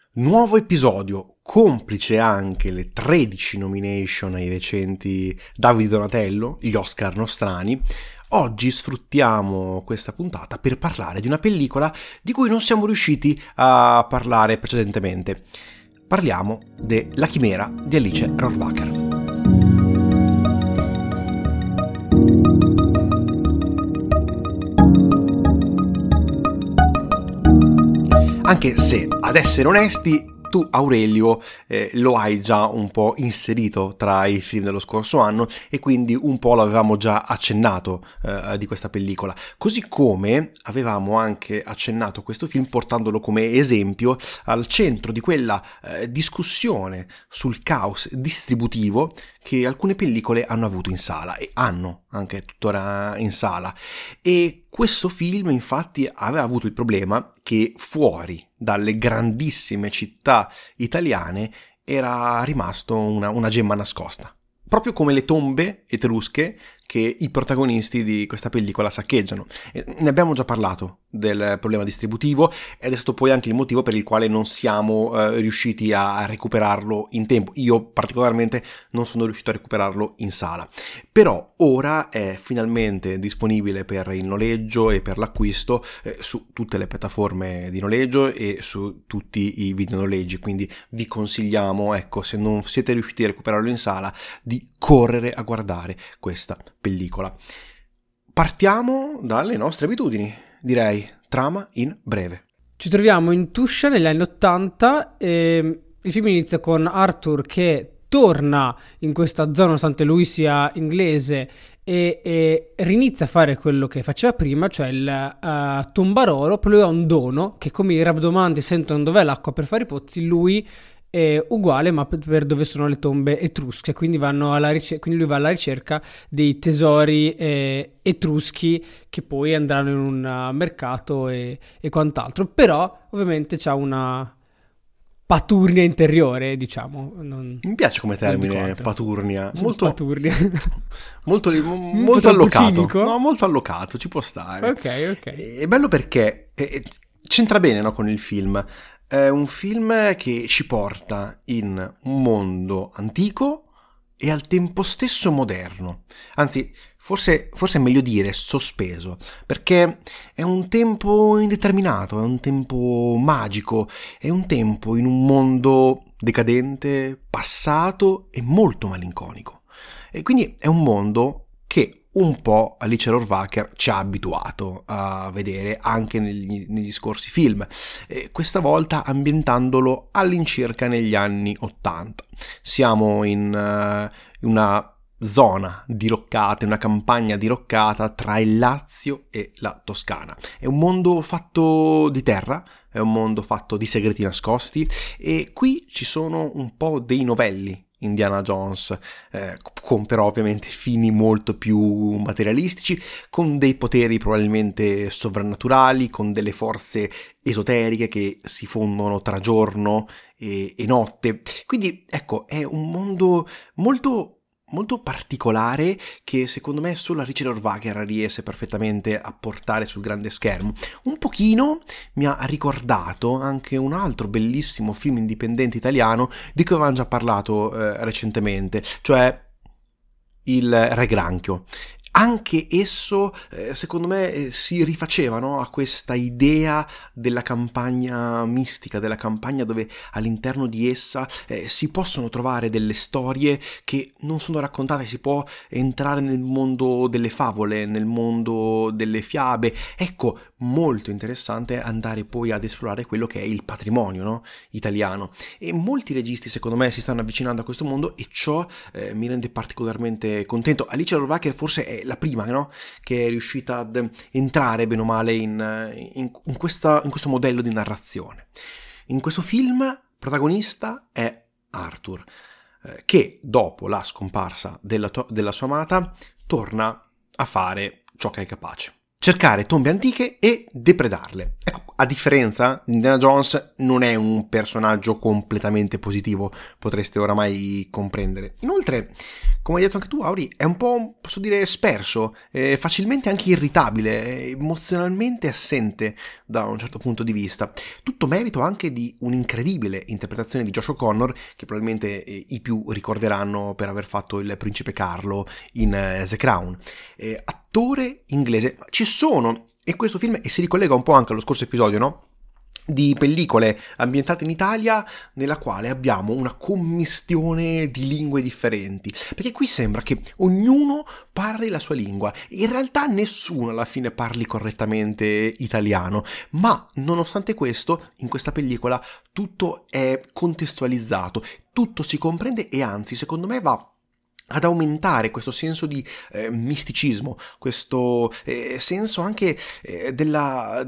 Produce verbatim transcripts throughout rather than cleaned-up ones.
Nuovo episodio, complice anche le tredici nomination ai recenti Davide Donatello, gli Oscar nostrani. Oggi sfruttiamo questa puntata per parlare di una pellicola di cui non siamo riusciti a parlare precedentemente. Parliamo de La Chimera di Alice Rohrwacher. Anche se, ad essere onesti, tu Aurelio eh, lo hai già un po' inserito tra i film dello scorso anno e quindi un po' l'avevamo già accennato eh, di questa pellicola, così come avevamo anche accennato questo film portandolo come esempio al centro di quella eh, discussione sul caos distributivo che alcune pellicole hanno avuto in sala e hanno anche tuttora in sala. E questo film infatti aveva avuto il problema che fuori dalle grandissime città italiane era rimasto una, una gemma nascosta, proprio come le tombe etrusche che i protagonisti di questa pellicola saccheggiano. E ne abbiamo già parlato del problema distributivo ed è stato poi anche il motivo per il quale non siamo eh, riusciti a recuperarlo in tempo. Io particolarmente non sono riuscito a recuperarlo in sala, però ora è finalmente disponibile per il noleggio e per l'acquisto eh, su tutte le piattaforme di noleggio e su tutti i videonoleggi, quindi vi consigliamo, ecco, se non siete riusciti a recuperarlo in sala, di correre a guardare questa pellicola. Partiamo dalle nostre abitudini, direi, trama in breve. Ci troviamo in Tuscia negli anni ottanta e il film inizia con Arthur che torna in questa zona nonostante lui sia inglese e, e rinizia a fare quello che faceva prima, cioè il uh, tombarolo. Poi lui ha un dono che, come i rabdomanti sentono dov'è l'acqua per fare i pozzi, lui è uguale ma per dove sono le tombe etrusche, quindi, vanno alla ricer- quindi lui va alla ricerca dei tesori eh, etruschi che poi andranno in un uh, mercato e, e quant'altro. Però ovviamente c'ha una paturnia interiore, diciamo. Non, Mi piace come termine, paturnia. Molto, paturnia. molto, molto allocato. No, molto allocato, ci può stare. Ok, ok. È bello perché eh, c'entra bene, no, con il film. È un film che ci porta in un mondo antico e al tempo stesso moderno. Anzi, forse, forse è meglio dire sospeso, perché è un tempo indeterminato, è un tempo magico, è un tempo in un mondo decadente, passato e molto malinconico. E quindi è un mondo che un po' Alice Rohrwacher ci ha abituato a vedere anche negli, negli scorsi film, e questa volta ambientandolo all'incirca negli anni ottanta. Siamo in uh, una zona diroccata, una campagna diroccata tra il Lazio e la Toscana. È un mondo fatto di terra, è un mondo fatto di segreti nascosti, e qui ci sono un po' dei novelli Indiana Jones, eh, con però ovviamente fini molto più materialistici, con dei poteri probabilmente sovrannaturali, con delle forze esoteriche che si fondono tra giorno e, e notte. Quindi ecco, è un mondo molto molto particolare che secondo me solo Alice Rohrwacher riesce perfettamente a portare sul grande schermo. Un pochino mi ha ricordato anche un altro bellissimo film indipendente italiano di cui avevamo già parlato eh, recentemente, cioè Il Re Granchio. Anche esso, eh, secondo me, eh, si rifaceva, no, a questa idea della campagna mistica, della campagna dove all'interno di essa eh, si possono trovare delle storie che non sono raccontate, si può entrare nel mondo delle favole, nel mondo delle fiabe. Ecco, molto interessante andare poi ad esplorare quello che è il patrimonio, no, italiano. E molti registi, secondo me, si stanno avvicinando a questo mondo e ciò eh, mi rende particolarmente contento. Alice Rohrwacher forse è la prima, no, che è riuscita ad entrare bene o male in, in, in, questa, in questo modello di narrazione. In questo film protagonista è Arthur, eh, che dopo la scomparsa della, to- della sua amata torna a fare ciò che è capace: cercare tombe antiche e depredarle. Ecco, a differenza di Indiana Jones, non è un personaggio completamente positivo, potreste oramai comprendere. Inoltre, come hai detto anche tu, Auri, è un po', posso dire, sperso, eh, facilmente anche irritabile, emozionalmente assente da un certo punto di vista. Tutto merito anche di un'incredibile interpretazione di Josh O'Connor, che probabilmente eh, i più ricorderanno per aver fatto il principe Carlo in eh, The Crown. Eh, attore inglese. Ci sono, e questo film, e si ricollega un po' anche allo scorso episodio, no? Di pellicole ambientate in Italia nella quale abbiamo una commistione di lingue differenti, perché qui sembra che ognuno parli la sua lingua, in realtà nessuno alla fine parli correttamente italiano, ma nonostante questo in questa pellicola tutto è contestualizzato, tutto si comprende e anzi secondo me va ad aumentare questo senso di eh, misticismo, questo eh, senso anche eh, della,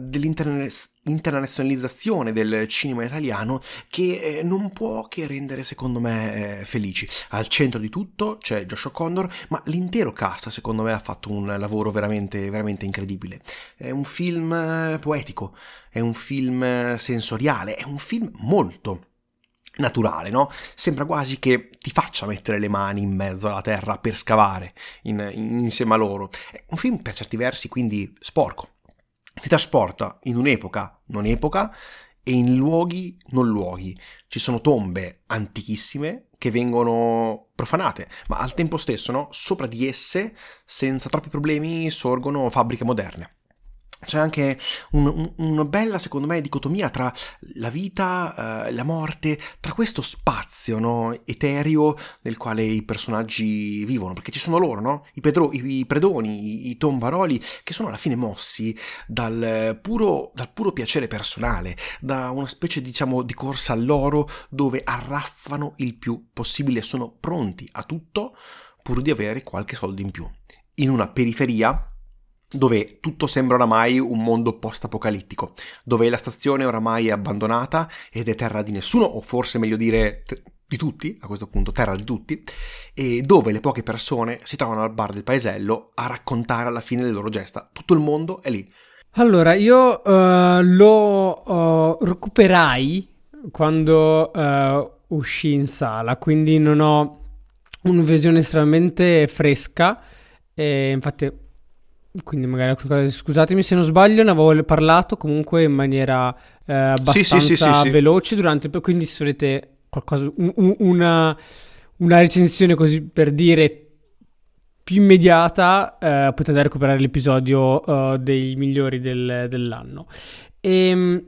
dell'internazionalizzazione del cinema italiano che eh, non può che rendere secondo me eh, felici. Al centro di tutto c'è Josh O'Connor, ma l'intero cast secondo me ha fatto un lavoro veramente, veramente incredibile. È un film poetico, è un film sensoriale, è un film molto naturale, no? Sembra quasi che ti faccia mettere le mani in mezzo alla terra per scavare in, in, insieme a loro. È un film per certi versi quindi sporco, ti trasporta in un'epoca non epoca e in luoghi non luoghi. Ci sono tombe antichissime che vengono profanate, ma al tempo stesso, no? Sopra di esse, senza troppi problemi, sorgono fabbriche moderne. C'è anche un, un, una bella, secondo me, dicotomia tra la vita, eh, la morte, tra questo spazio, no, etereo nel quale i personaggi vivono, perché ci sono loro, no? I, pedro, i, i predoni, i, i tombaroli, che sono alla fine mossi dal puro, dal puro piacere personale, da una specie, diciamo, di corsa all'oro dove arraffano il più possibile, sono pronti a tutto pur di avere qualche soldo in più. In una periferia dove tutto sembra oramai un mondo post-apocalittico, dove la stazione oramai è abbandonata ed è terra di nessuno, o forse meglio dire t- di tutti, a questo punto terra di tutti, e dove le poche persone si trovano al bar del paesello a raccontare alla fine le loro gesta. Tutto il mondo è lì. Allora, io uh, lo uh, recuperai quando uh, uscì in sala, quindi non ho una visione estremamente fresca, e infatti... Quindi magari scusatemi se non sbaglio, ne avevo parlato comunque in maniera eh, abbastanza sì, sì, sì, sì, veloce durante, quindi se volete qualcosa, un, una, una recensione così per dire più immediata, eh, potete andare a recuperare l'episodio uh, dei migliori del, dell'anno. E,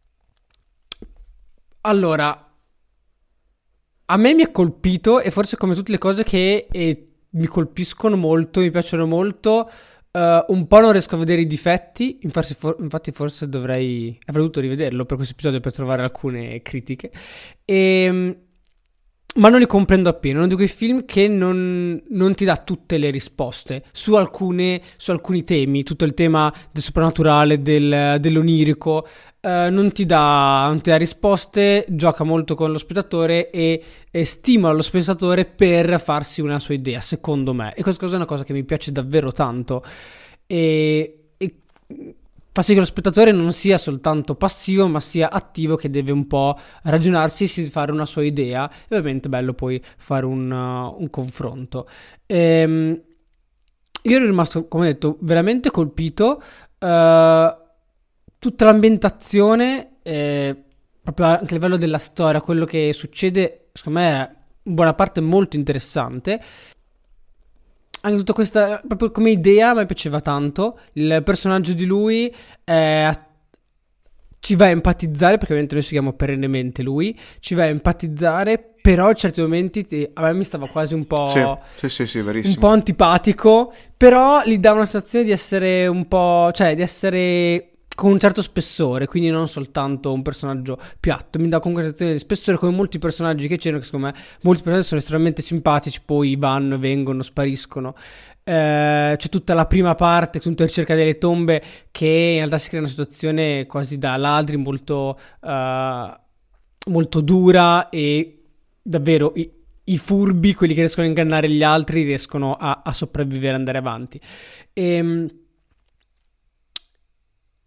allora, a me mi ha colpito, e forse come tutte le cose che eh, mi colpiscono molto, mi piacciono molto, Uh, un po' non riesco a vedere i difetti, infatti, for- infatti forse dovrei avrei dovuto rivederlo per questo episodio per trovare alcune critiche, e, ma non li comprendo appieno. Uno di quei film che non, non ti dà tutte le risposte su alcune su alcuni temi, tutto il tema del soprannaturale, del, dell'onirico, uh, non ti dà non ti dà risposte, gioca molto con lo spettatore e, e stimola lo spettatore per farsi una sua idea, secondo me, e questa cosa è una cosa che mi piace davvero tanto, e, e fa sì che lo spettatore non sia soltanto passivo ma sia attivo, che deve un po' ragionarsi, fare una sua idea, e ovviamente è bello poi fare un, uh, un confronto. Ehm, io ero rimasto, come detto, veramente colpito. Uh, tutta l'ambientazione, eh, proprio anche a livello della storia, quello che succede, secondo me è in buona parte molto interessante. Anche tutta questa, proprio come idea, mi piaceva tanto. Il personaggio di lui eh, ci va a empatizzare, perché ovviamente noi seguiamo perennemente lui, ci va a empatizzare, però in certi momenti ti, a me mi stava quasi un po', sì, sì, sì, sì, verissimo, un po' antipatico, però gli dà una sensazione di essere un po', cioè di essere con un certo spessore, quindi non soltanto un personaggio piatto. Mi dà comunque una sensazione di spessore, come molti personaggi che c'erano, che secondo me molti personaggi sono estremamente simpatici, poi vanno, vengono, spariscono. Eh, c'è tutta la prima parte, tutta la ricerca delle tombe, che in realtà si crea una situazione quasi da ladri, molto uh, molto dura, e davvero i, i furbi, quelli che riescono a ingannare gli altri, riescono a, a sopravvivere e andare avanti. E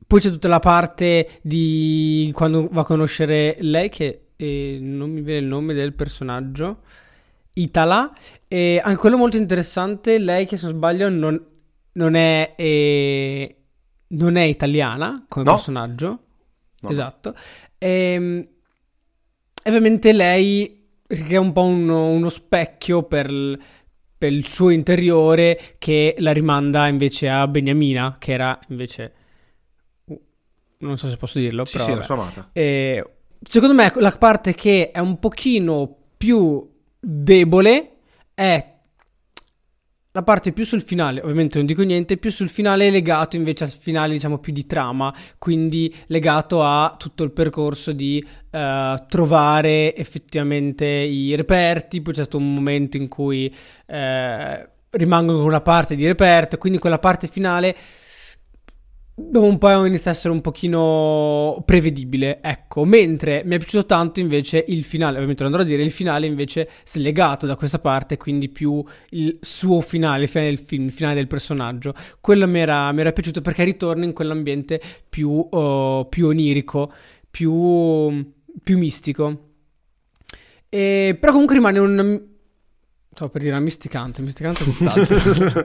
poi c'è tutta la parte di quando va a conoscere lei, che eh, non mi viene il nome del personaggio, Itala, e anche quello molto interessante. Lei, che se non sbaglio non, non è eh, non è italiana come No. personaggio, No, esatto. E, ovviamente lei crea un po' uno, uno specchio per, l- per il suo interiore, che la rimanda invece a Beniamina, che era invece, uh, non so se posso dirlo, Sì, però sì, la vabbè. sua amata. E secondo me la parte che è un pochino più debole è la parte più sul finale. Ovviamente non dico niente, più sul finale, legato invece al finale, diciamo, più di trama, quindi legato a tutto il percorso di eh, trovare effettivamente i reperti. Poi c'è stato un momento in cui eh, rimangono con una parte di reperto, quindi quella parte finale dopo un po' inizia a essere un pochino prevedibile, ecco. Mentre mi è piaciuto tanto invece il finale, ovviamente non andrò a dire, il finale invece slegato da questa parte, quindi più il suo finale, il finale del film, il finale del personaggio. Quello mi era, mi era piaciuto perché ritorna in quell'ambiente più, uh, più onirico, più, più mistico. E, però comunque rimane un... Stavo per dire una misticante, misticante è tutt'altro.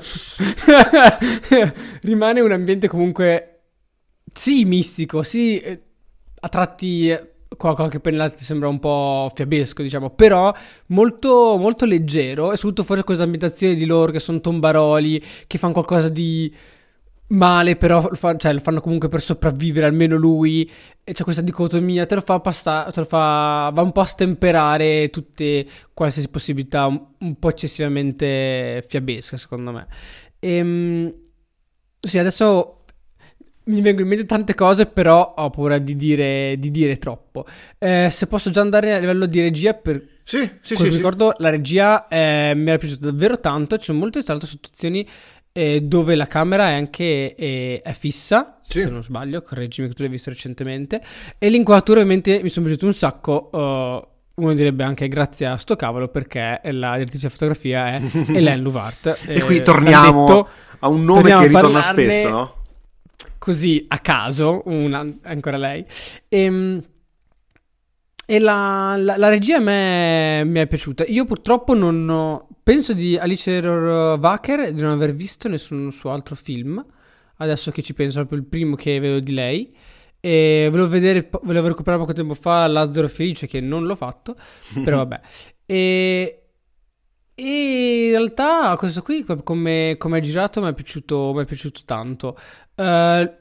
Rimane un ambiente comunque, sì, mistico, sì, eh, a tratti eh, qua- qualche pennellata ti sembra un po' fiabesco, diciamo, però molto, molto leggero, e soprattutto fuori questa ambientazione di loro che sono tombaroli, che fanno qualcosa di male, però lo, fa- cioè, lo fanno comunque per sopravvivere, almeno lui, e c'è questa dicotomia, te lo fa passare, te lo fa, va un po' a stemperare tutte qualsiasi possibilità un, un po' eccessivamente fiabesca, secondo me. Ehm, sì, adesso mi vengono in mente tante cose, però ho paura di dire, di dire troppo. Eh, se posso già andare a livello di regia, per Sì, sì, quello sì, che sì. ricordo, la regia eh, mi era piaciuta davvero tanto. Ci sono molte altre situazioni eh, dove la camera è anche eh, è fissa, Sì. se non sbaglio, correggimi che tu l'hai visto recentemente, e l'inquadratura ovviamente mi sono piaciuto un sacco. uh, uno direbbe anche grazie a sto cavolo, perché la direttrice di fotografia è Hélène Louvart. E qui Eh, torniamo l'ha detto, a un nome torniamo che a ritorna parlarne spesso, no? così a caso, una, ancora lei. Ehm, E la, la- la regia a me mi è piaciuta. Io purtroppo non ho... Penso di Alice Error Wacker di non aver visto nessun suo altro film. Adesso che ci penso, è proprio il primo che vedo di lei. E volevo vedere, po- volevo recuperare poco tempo fa Lazzaro Felice, che non l'ho fatto. Però vabbè. E, e in realtà questo qui, come, come è girato, mi è piaciuto, mi è piaciuto tanto. Eh,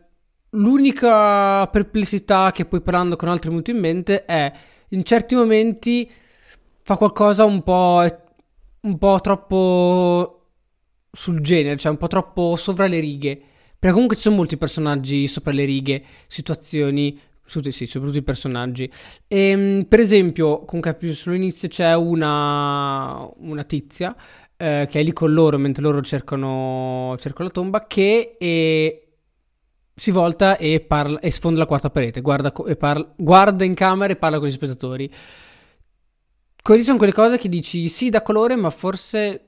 l'unica perplessità che poi parlando con altri mi è venuto in mente è, in certi momenti fa qualcosa un po', un po' troppo sul genere, cioè un po' troppo sopra le righe. Perché comunque ci sono molti personaggi sopra le righe, situazioni, su- sì, soprattutto i personaggi. Ehm, per esempio, comunque più sull'inizio c'è una, una tizia eh, che è lì con loro mentre loro cercano, cercano la tomba, che eh, si volta e, parla, e sfonda la quarta parete, guarda, co- e parla, guarda in camera e parla con gli spettatori. Quelli sono quelle cose che dici sì, da colore, ma forse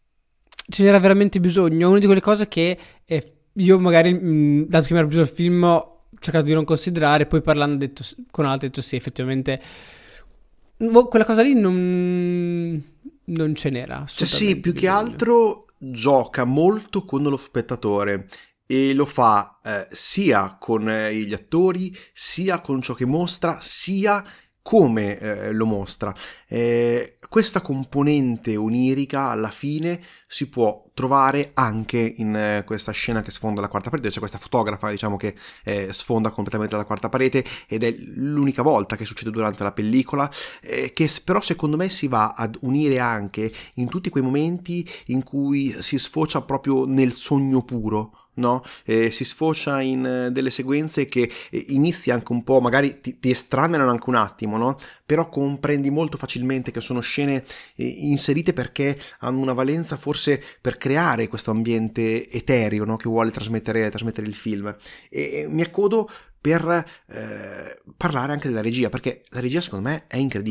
ce n'era veramente bisogno. È una di quelle cose che eh, io magari, mh, dato che mi era piaciuto il film, ho cercato di non considerare, poi parlando ho detto, con altri ho detto sì, effettivamente boh, quella cosa lì non, non ce n'era Cioè sì, assolutamente più che bisogno. altro gioca molto con lo spettatore e lo fa eh, sia con eh, gli attori, sia con ciò che mostra, sia come eh, lo mostra. Eh, questa componente onirica alla fine si può trovare anche in eh, questa scena che sfonda la quarta parete. C'è questa fotografa, diciamo, che eh, sfonda completamente la quarta parete, ed è l'unica volta che succede durante la pellicola, eh, che però secondo me si va ad unire anche in tutti quei momenti in cui si sfocia proprio nel sogno puro, no? Eh, si sfocia in eh, delle sequenze che eh, inizi anche un po', magari ti, ti estraneano anche un attimo, no? Però comprendi molto facilmente che sono scene eh, inserite perché hanno una valenza forse per creare questo ambiente etereo, no? Che vuole trasmettere, trasmettere il film. E, e mi accodo per eh, parlare anche della regia, perché la regia secondo me è incredibile.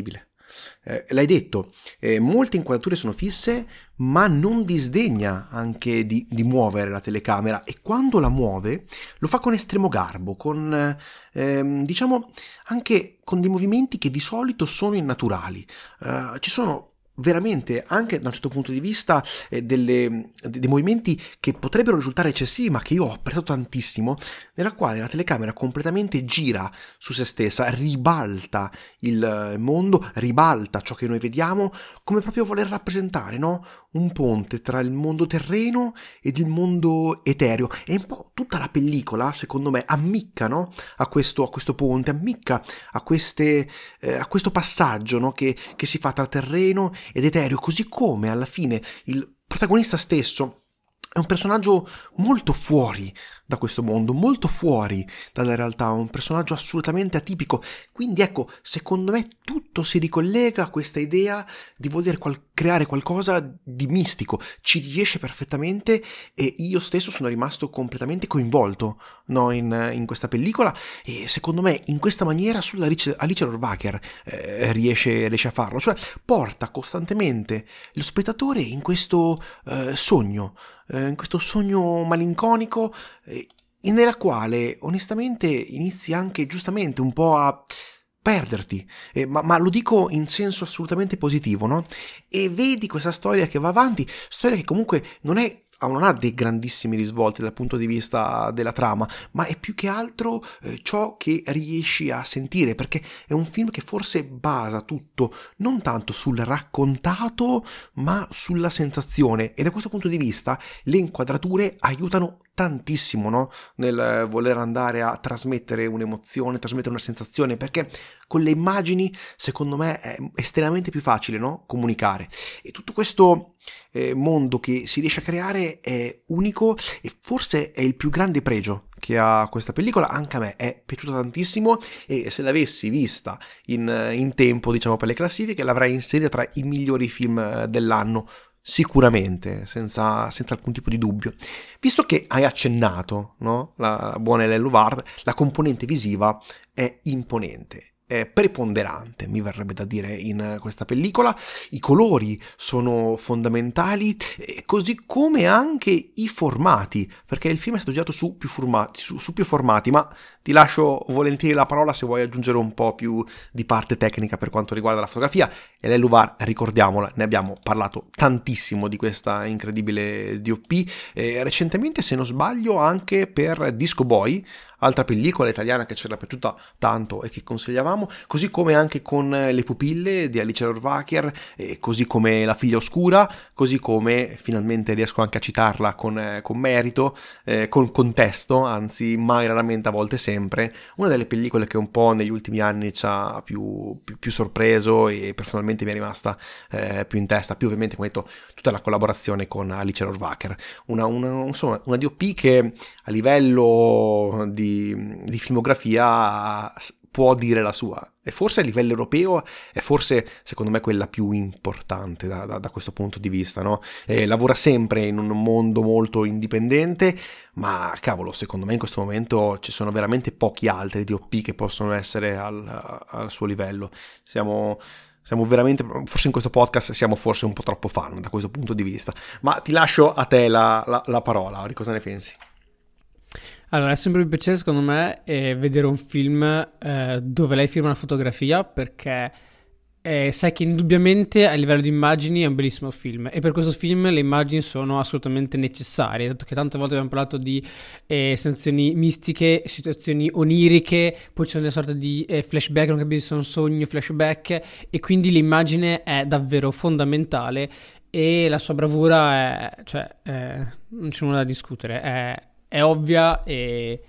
Eh, l'hai detto, eh, molte inquadrature sono fisse, ma non disdegna anche di, di muovere la telecamera, e quando la muove lo fa con estremo garbo, con ehm, diciamo anche con dei movimenti che di solito sono innaturali. Uh, ci sono veramente, anche da un certo punto di vista, eh, delle, dei movimenti che potrebbero risultare eccessivi, ma che io ho apprezzato tantissimo, nella quale la telecamera completamente gira su se stessa, ribalta il mondo, ribalta ciò che noi vediamo, come proprio voler rappresentare, no? Un ponte tra il mondo terreno ed il mondo etereo. E un po' tutta la pellicola, secondo me, ammicca, no? a, questo, a questo ponte, ammicca a, queste, eh, a questo passaggio, no? che, che si fa tra terreno ed etereo, così come alla fine il protagonista stesso è un personaggio molto fuori da questo mondo, molto fuori dalla realtà, un personaggio assolutamente atipico. Quindi ecco, secondo me tutto si ricollega a questa idea di voler qual- creare qualcosa di mistico. Ci riesce perfettamente, e io stesso sono rimasto completamente coinvolto, no, in, in questa pellicola, e secondo me in questa maniera solo Alice, Alice Rohrwacher eh, riesce, riesce a farlo, cioè porta costantemente lo spettatore in questo eh, sogno, in questo sogno malinconico, eh, nella quale onestamente inizi anche giustamente un po' a perderti, eh, ma, ma lo dico in senso assolutamente positivo, no? E vedi questa storia che va avanti, storia che comunque non è non ha dei grandissimi risvolti dal punto di vista della trama, ma è più che altro eh, ciò che riesci a sentire, perché è un film che forse basa tutto non tanto sul raccontato ma sulla sensazione, e da questo punto di vista le inquadrature aiutano tantissimo, no? Nel voler andare a trasmettere un'emozione, trasmettere una sensazione, perché con le immagini secondo me è estremamente più facile, no? Comunicare, e tutto questo eh, mondo che si riesce a creare è unico, e forse è il più grande pregio che ha questa pellicola. Anche a me è piaciuta tantissimo, e se l'avessi vista in, in tempo, diciamo, per le classifiche, l'avrei inserita tra i migliori film dell'anno, sicuramente, senza, senza alcun tipo di dubbio. Visto che hai accennato, no? la, la buona Hélène Louvard, la componente visiva è imponente, è preponderante, mi verrebbe da dire, in questa pellicola. I colori sono fondamentali, così come anche i formati, perché il film è stato girato su più formati, su, su più formati, ma ti lascio volentieri la parola se vuoi aggiungere un po' più di parte tecnica per quanto riguarda la fotografia. Hélène Louvard, ricordiamola, ne abbiamo parlato tantissimo di questa incredibile D O P, eh, recentemente, se non sbaglio, anche per Disco Boy, altra pellicola italiana che ci era piaciuta tanto e che consigliavamo, così come anche con Le pupille di Alice Rohrwacher, eh, così come La figlia oscura, così come, finalmente riesco anche a citarla con, eh, con merito, eh, con contesto, anzi mai raramente, a volte sempre, una delle pellicole che un po' negli ultimi anni ci ha più, più, più sorpreso, e personalmente mi è rimasta eh, più in testa, più ovviamente, come detto, tutta la collaborazione con Alice Rohrwacher, una, una, insomma, una D O P che a livello di di filmografia può dire la sua, e forse a livello europeo è forse, secondo me, quella più importante da, da, da questo punto di vista, no? E lavora sempre in un mondo molto indipendente, ma cavolo, secondo me in questo momento ci sono veramente pochi altri D O P che possono essere al, al suo livello. Siamo Siamo veramente, forse in questo podcast siamo forse un po' troppo fan da questo punto di vista, ma ti lascio a te la, la, la parola. Ori, cosa ne pensi? Allora, è sempre un piacere, secondo me, eh, vedere un film eh, dove lei firma la fotografia, perché eh, sai che indubbiamente a livello di immagini è un bellissimo film, e per questo film le immagini sono assolutamente necessarie, dato che tante volte abbiamo parlato di eh, sensazioni mistiche, situazioni oniriche, poi c'è una sorta di eh, flashback, non capisci se è un sogno, flashback, e quindi l'immagine è davvero fondamentale, e la sua bravura è, cioè, eh, non c'è nulla da discutere, è è ovvia e,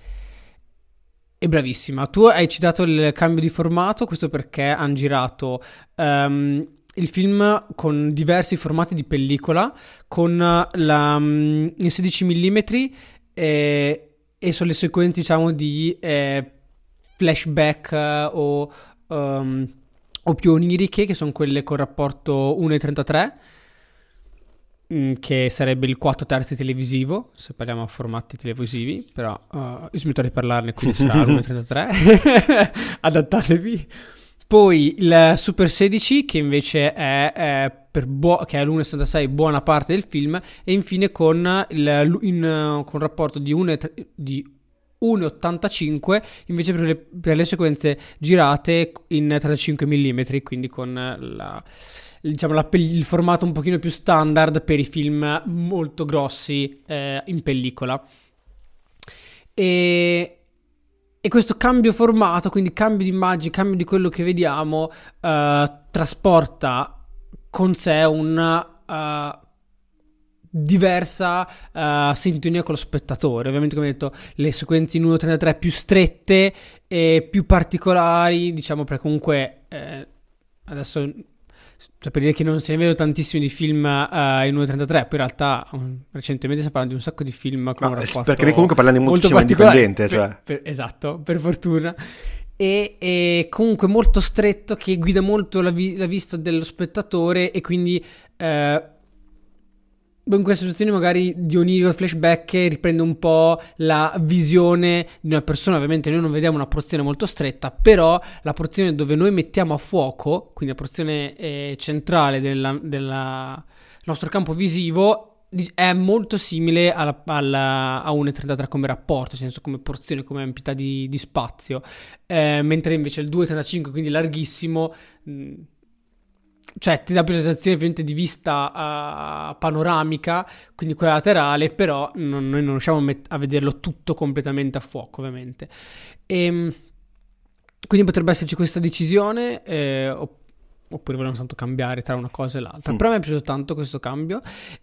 e bravissima. Tu hai citato il cambio di formato, questo perché hanno girato um, il film con diversi formati di pellicola, con la um, in sedici millimetri, e, e sulle sequenze, diciamo, di eh, flashback uh, o, um, o più oniriche, che sono quelle con rapporto uno a trentatré, che sarebbe il quattro terzi televisivo, se parliamo a formati televisivi, però uh, io smetto di parlarne, quindi sarà uno a trentatré, adattatevi. Poi il Super sedici, che invece è, è per buo- che è l'uno virgola settantasei buona parte del film, e infine con il in, con un rapporto di uno virgola ottantacinque invece per le, per le sequenze girate in trentacinque millimetri, quindi con la, diciamo la, il formato un pochino più standard per i film molto grossi eh, in pellicola. E E questo cambio formato, quindi cambio di immagine, cambio di quello che vediamo, eh, trasporta con sé una uh, diversa uh, sintonia con lo spettatore. Ovviamente, come detto, le sequenze in uno virgola trentatré più strette e più particolari, diciamo, perché comunque eh, adesso... Cioè, per dire che non se ne vedo tantissimi di film uh, in uno virgola trentatré, poi in realtà um, recentemente stiamo parlando di un sacco di film con no, un rapporto perché noi comunque parliamo di molto cinema indipendente, cioè. per, per, esatto, per fortuna. E, e comunque molto stretto, che guida molto la, vi- la vista dello spettatore, e quindi eh, in queste situazioni magari di onirico flashback riprende un po' la visione di una persona. Ovviamente noi non vediamo una porzione molto stretta, però la porzione dove noi mettiamo a fuoco, quindi la porzione eh, centrale del nostro campo visivo, è molto simile alla, alla, a uno virgola trentatré come rapporto, nel senso come porzione, come ampità di, di spazio, eh, mentre invece il due virgola trentacinque, quindi larghissimo, mh, cioè ti dà più la sensazione ovviamente di vista uh, panoramica, quindi quella laterale, però non, noi non riusciamo a, met- a vederlo tutto completamente a fuoco, ovviamente. E quindi potrebbe esserci questa decisione, eh, opp- oppure vogliono tanto cambiare tra una cosa e l'altra. Mm. Però a me è piaciuto tanto questo cambio.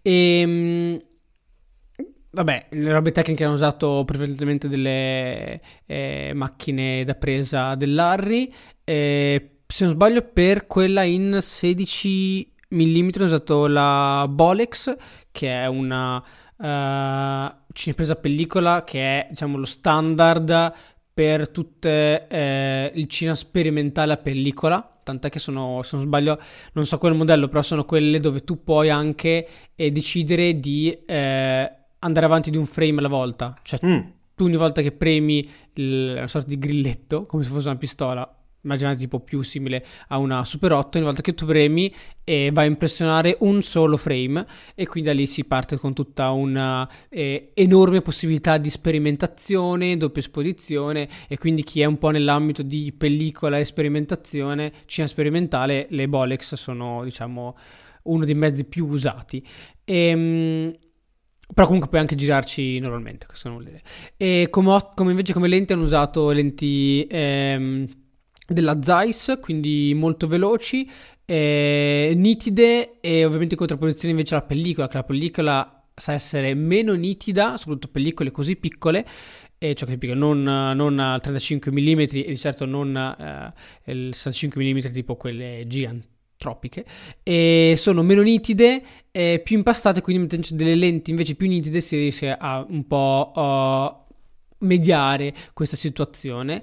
E vabbè, le robe tecniche hanno usato prevalentemente delle eh, macchine da presa dell'Harry, eh, se non sbaglio per quella in sedici millimetri ho usato la Bolex, che è una uh, cinepresa a pellicola, che è, diciamo, lo standard per tutte eh, il cinema sperimentale a pellicola, tant'è che sono, se non sbaglio, non so quel modello, però sono quelle dove tu puoi anche eh, decidere di eh, andare avanti di un frame alla volta, cioè mm. tu ogni volta che premi il, una sorta di grilletto, come se fosse una pistola, immaginate tipo più simile a una Super otto, ogni volta che tu premi e va a impressionare un solo frame, e quindi da lì si parte con tutta una eh, enorme possibilità di sperimentazione, doppia esposizione, e quindi chi è un po' nell'ambito di pellicola e sperimentazione, cinema sperimentale, le Bolex sono, diciamo, uno dei mezzi più usati. E, però comunque puoi anche girarci normalmente, questo non vuol dire. E come, come invece come lenti hanno usato lenti ehm, della Zeiss, quindi molto veloci, eh, nitide, e ovviamente in contrapposizione invece alla pellicola, che la pellicola sa essere meno nitida, soprattutto pellicole così piccole, e ciò che significa non, non al trentacinque millimetri, e di certo non eh, il sessantacinque millimetri tipo quelle gigantropiche, e sono meno nitide, eh, più impastate, quindi mettendo delle lenti invece più nitide si riesce a un po' uh, mediare questa situazione.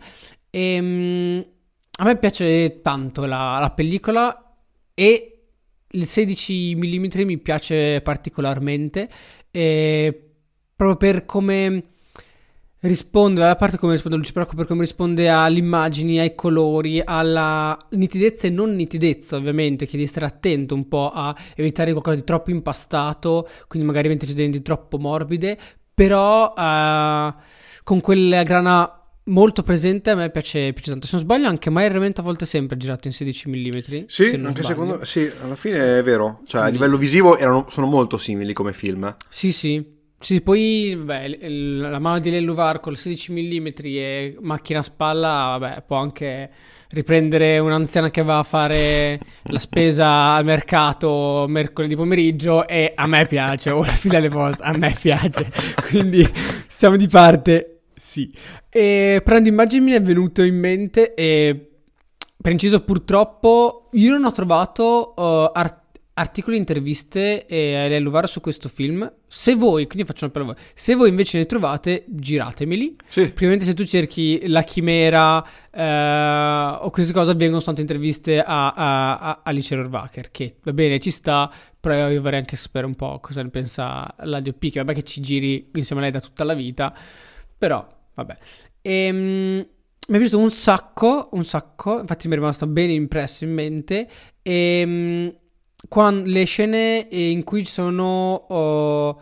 E a me piace tanto la, la pellicola, e il sedici millimetri mi piace particolarmente, e proprio per come risponde, a parte come risponde Luce, però per come risponde alle immagini, ai colori, alla nitidezza e non nitidezza, ovviamente, che devi stare attento un po' a evitare qualcosa di troppo impastato, quindi magari metterci denti troppo morbide, però uh, con quella grana molto presente a me piace, piace tanto. Se non sbaglio anche My Element a volte sempre girato in sedici millimetri. Sì, se anche sbaglio. secondo sì, alla fine è vero, cioè quindi, a livello visivo erano, sono molto simili come film. Sì, sì. Sì, poi vabbè, la mano di Leluvar con il sedici millimetri e macchina a spalla, vabbè, può anche riprendere un'anziana che va a fare la spesa al mercato mercoledì pomeriggio, e a me piace, o la fila alle poste, a me piace, quindi siamo di parte, sì. E prendo immagini, mi è venuto in mente, e per inciso purtroppo io non ho trovato uh, art- articoli, interviste e a Leluvar su questo film. Se voi, quindi faccio una per voi, se voi invece ne trovate, giratemeli. Sì. Primeramente, se tu cerchi La Chimera eh, o queste cose, avvengono tante interviste a, a, a Alice Rohrwacher, che va bene, ci sta, però io vorrei anche sapere un po' cosa ne pensa la D O P, che vabbè che ci giri insieme a lei da tutta la vita, però vabbè. Ehm mi è piaciuto un sacco, un sacco, infatti mi è rimasto ben impresso in mente. E quando, le scene in cui sono oh,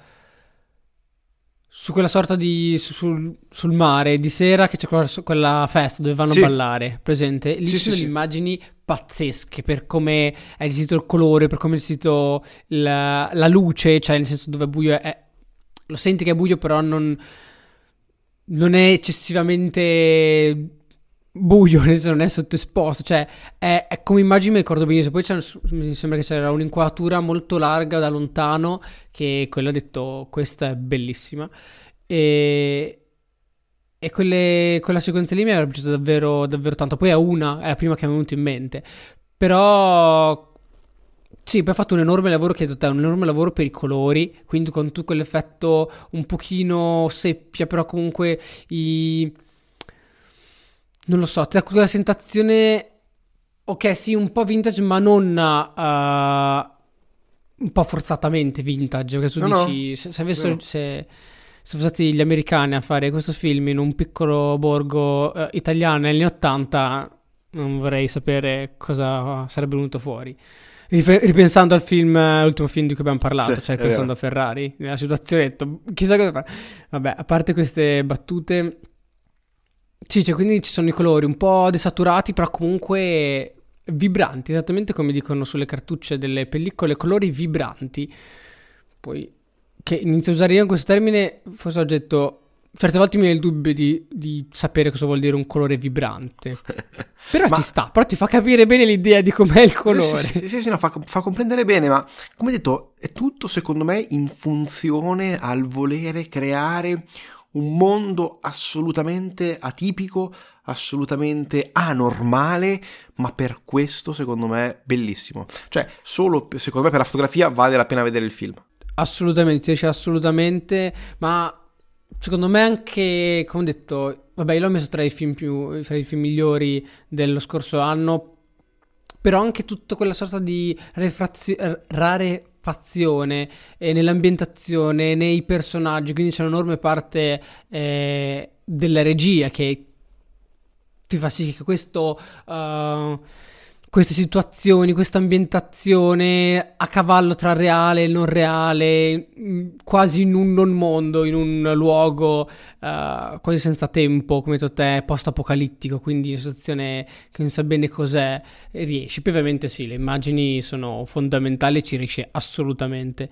su quella sorta di su- sul, sul mare di sera, che c'è quella, quella festa dove vanno Sì. a ballare, presente? Lì Sì, ci sì, sono sì. le immagini pazzesche per come è gestito il colore, per come è gestito la, la luce, cioè nel senso dove è buio è, lo senti che è buio, però non, non è eccessivamente buio, nel senso non è sottoesposto, cioè è, è come immagine, mi ricordo benissimo. Poi c'è, mi sembra che c'era un'inquadratura molto larga da lontano, che quello ha detto questa è bellissima. E, e quelle, quella sequenza lì mi era piaciuta davvero, davvero tanto. Poi è una, è la prima che mi è venuta in mente, però sì, poi ha fatto un enorme lavoro, che hai detto te, un enorme lavoro per i colori, quindi con tutto quell'effetto un pochino seppia, però comunque i... non lo so, c'è quella sensazione, ok, sì, un po' vintage, ma non uh, un po' forzatamente vintage, perché tu No, no, dici, se, se avessero, vero. se, se fossero stati gli americani a fare questo film in un piccolo borgo uh, italiano negli anni ottanta, non vorrei sapere cosa sarebbe venuto fuori. Rife- Ripensando al film, uh, l'ultimo film di cui abbiamo parlato, Sì, cioè è ripensando vero. a Ferrari, nella situazione, ho detto, chissà cosa fa. Vabbè, a parte queste battute, sì, cioè, quindi ci sono i colori un po' desaturati, però comunque vibranti, esattamente come dicono sulle cartucce delle pellicole, colori vibranti. Poi, che inizio a usare io questo termine, forse ho detto, certe volte mi viene il dubbio di, di sapere cosa vuol dire un colore vibrante. Però Ma ci sta, però ti fa capire bene l'idea di com'è il sì, colore. sì, sì, sì, sì, no, fa, fa comprendere bene, ma come detto, è tutto secondo me in funzione al volere creare un mondo assolutamente atipico, assolutamente anormale, ma per questo secondo me bellissimo. Cioè, solo per- secondo me per la fotografia vale la pena vedere il film. Assolutamente, riesce assolutamente, ma secondo me anche, come ho detto, vabbè, io l'ho messo tra i film più, tra i film migliori dello scorso anno, però anche tutta quella sorta di refrazio- r- rarefazione eh, nell'ambientazione, nei personaggi, quindi c'è un'enorme parte eh, della regia che ti fa sì che questo, uh, queste situazioni, questa ambientazione a cavallo tra reale e non reale, mh, quasi in un non mondo, in un luogo uh, quasi senza tempo, come detto te, post-apocalittico, quindi una situazione che non sa bene cos'è, e riesci. Poi ovviamente sì, le immagini sono fondamentali e ci riesce assolutamente.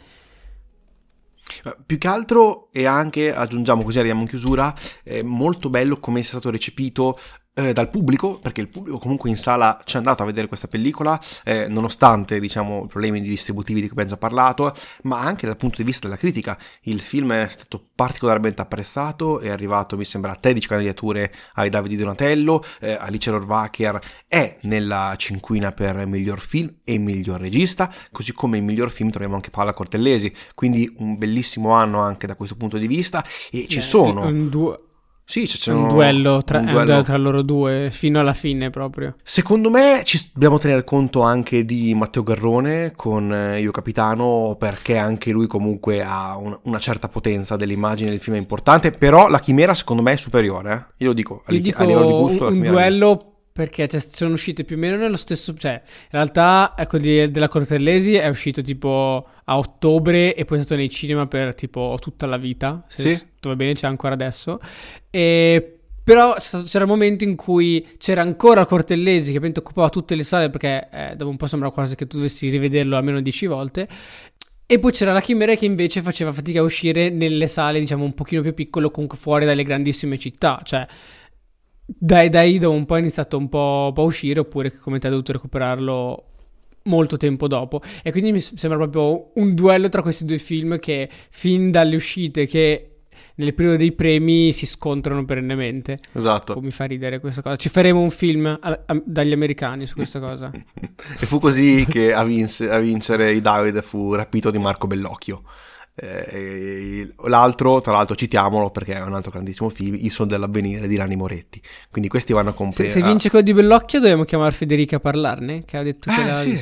Eh, Più che altro, e anche, aggiungiamo così arriviamo in chiusura, è molto bello come sia stato recepito eh, dal pubblico, perché il pubblico comunque in sala ci è andato a vedere questa pellicola, eh, nonostante, diciamo, i problemi distributivi di cui abbiamo già parlato, ma anche dal punto di vista della critica. Il film è stato particolarmente apprezzato, è arrivato, mi sembra, a tredici candidature ai Davide di Donatello, eh, Alice Rohrwacher è nella cinquina per miglior film e miglior regista, così come in miglior film troviamo anche Paola Cortellesi, quindi un bellissimo anno anche da questo punto di vista, e ci Eh, sono... un, du- Sì, c'è un un, duello tra, un è un duello duello. tra loro due fino alla fine proprio. Secondo me ci s- dobbiamo tenere conto anche di Matteo Garrone con eh, Io Capitano, perché anche lui comunque ha un- una certa potenza dell'immagine, il film è importante, però la Chimera secondo me è superiore, eh. Io lo dico, a, Io li- dico a livello di un, gusto la un Chimera è meglio. duello perché cioè, sono uscite più o meno nello stesso, cioè in realtà ecco di, della Cortellesi è uscito tipo a ottobre e poi è stato nei cinema per tipo tutta la vita, se Sì. tutto va bene c'è ancora adesso, e però c'è stato- c'era un momento in cui c'era ancora Cortellesi che ovviamente occupava tutte le sale, perché eh, dopo un po' sembrava quasi che tu dovessi rivederlo almeno dieci volte. E poi c'era la Chimera che invece faceva fatica a uscire nelle sale, diciamo, un pochino più piccole o comunque fuori dalle grandissime città. Cioè, dai, dai, dopo un po' è iniziato un po', un po' a uscire, oppure che come te hai dovuto recuperarlo molto tempo dopo. E quindi mi s- sembra proprio un duello tra questi due film che fin dalle uscite che nel periodo dei premi si scontrano perennemente. Esatto. Poi mi fa ridere questa cosa. Ci faremo un film a- a- dagli americani su questa cosa. E fu così che a, vince- a vincere i David fu Rapito di Marco Bellocchio. Eh, e l'altro, tra l'altro citiamolo perché è un altro grandissimo film, Il Sol dell'avvenire di Nanni Moretti. Quindi questi vanno a Se, comprare. se vince quello di Bellocchio dobbiamo chiamare Federica a parlarne, che ha detto che Eh, l'ha sì. visto.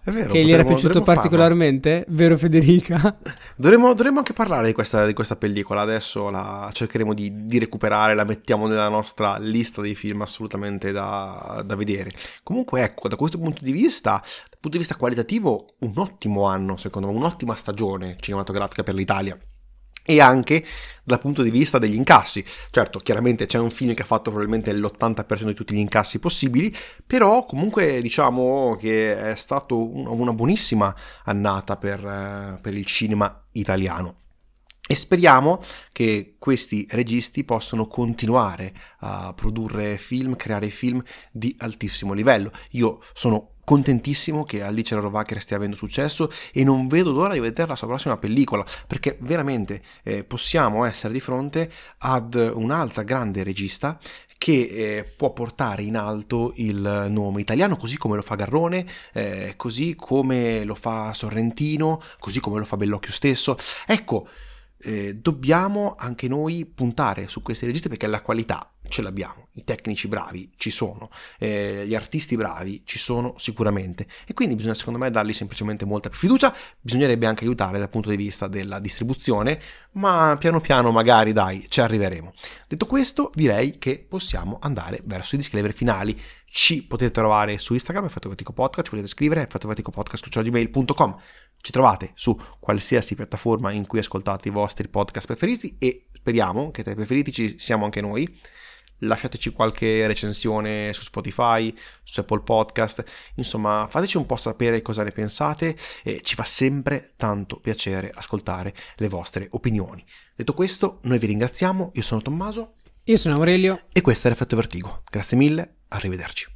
È vero, che gli era piaciuto particolarmente, farlo. Vero Federica? Dovremmo, dovremmo anche parlare di questa, di questa pellicola, adesso la cercheremo di, di recuperare, la mettiamo nella nostra lista dei film assolutamente da, da vedere. Comunque ecco, da questo punto di vista, dal punto di vista qualitativo, un ottimo anno secondo me, un'ottima stagione cinematografica per l'Italia. E anche dal punto di vista degli incassi. Certo, chiaramente c'è un film che ha fatto probabilmente l'ottanta per cento di tutti gli incassi possibili, però comunque diciamo che è stato una buonissima annata per, per il cinema italiano. E speriamo che questi registi possano continuare a produrre film, creare film di altissimo livello. Io sono contentissimo che Alice Rohrwacher stia avendo successo e non vedo l'ora di vedere la sua prossima pellicola, perché veramente eh, possiamo essere di fronte ad un'altra grande regista che eh, può portare in alto il nome italiano, così come lo fa Garrone, eh, così come lo fa Sorrentino, così come lo fa Bellocchio stesso. Ecco, Eh, dobbiamo anche noi puntare su questi registi, perché la qualità ce l'abbiamo, i tecnici bravi ci sono, eh, gli artisti bravi ci sono sicuramente, e quindi bisogna secondo me dargli semplicemente molta più fiducia. Bisognerebbe anche aiutare dal punto di vista della distribuzione, ma piano piano magari dai ci arriveremo. Detto questo, direi che possiamo andare verso i disclaimer finali. Ci potete trovare su Instagram, Effetto Vertigo Podcast, ci potete scrivere effetto vertigo podcast chiocciola gmail punto com. Ci trovate su qualsiasi piattaforma in cui ascoltate i vostri podcast preferiti, e speriamo che tra i preferiti ci siamo anche noi. Lasciateci qualche recensione su Spotify, su Apple Podcast, insomma fateci un po' sapere cosa ne pensate, e ci fa sempre tanto piacere ascoltare le vostre opinioni. Detto questo, noi vi ringraziamo, io sono Tommaso. Io sono Aurelio. E questo è l'Effetto Vertigo. Grazie mille, arrivederci.